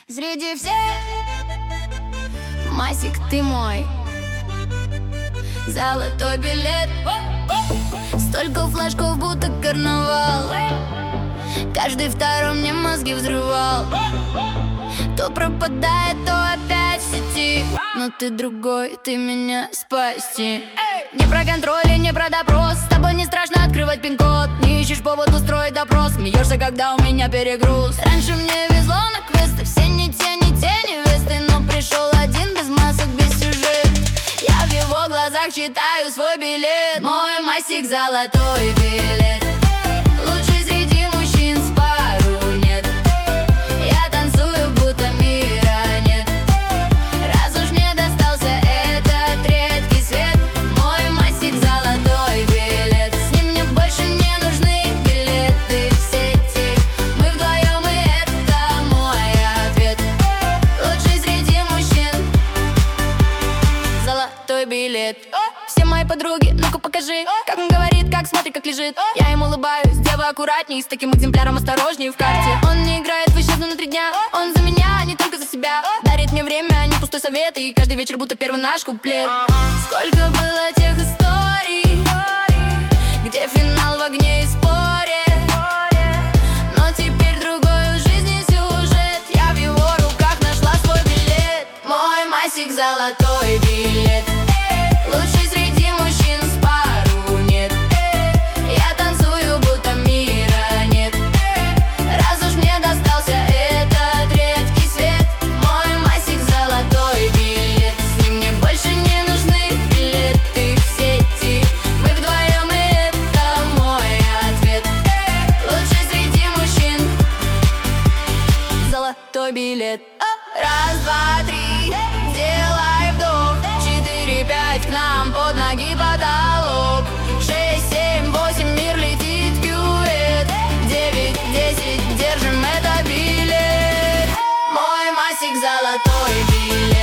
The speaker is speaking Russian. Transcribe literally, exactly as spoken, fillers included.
Среди всех Масик, ты мой золотой билет. Столько флажков, будто карнавал. Каждый второй мне мозги взрывал. То пропадает, то опять в сети. Но ты другой, ты меня спасти. Не про контроль и не про допрос. С тобой не страшно открывать пин-код. Не ищешь повод устроить допрос. Смеешься, когда у меня перегруз. Раньше мне везло на квесты. Все не те, не те невесты. Но пришел один без масок, без сюжет. Я в его глазах читаю свой билет. Мой Масик золотой билет. Лучший среди мужчин с пару нет. Я танцую, будто мира нет. Раз уж мне достался этот редкий свет. Мой Масик золотой билет. С ним мне больше не нужны билеты в сети. Мы вдвоем, и это мой ответ. Лучший среди мужчин золотой билет. Все мои подруги, ну-ка покажи, как он говорит, как смотрит, как лежит. Я ему улыбаюсь, дева аккуратней, с таким экземпляром осторожней в карте. Он не играет в исчезну на три дня. Он за меня, а не только за себя. Дарит мне время, а не пустой совет. И каждый вечер будто первый наш куплет. Сколько было тех историй, где финал в огне и споре. Но теперь другой в жизни сюжет. Я в его руках нашла свой билет. Мой Масик золотой билет. Лучший среди мужчин с пару нет. Я танцую, будто мира нет. Раз уж мне достался этот редкий свет. Мой Масик золотой билет. С ним мне больше не нужны билеты в сети. Мы вдвоем, и это мой ответ. Лучший среди мужчин золотой билет. Раз, два, три, делай вдох. Четыре, пять, к нам под ноги потолок. Шесть, семь, восемь, мир летит в кювет. Девять, десять, держим это билет. Мой Масик золотой билет.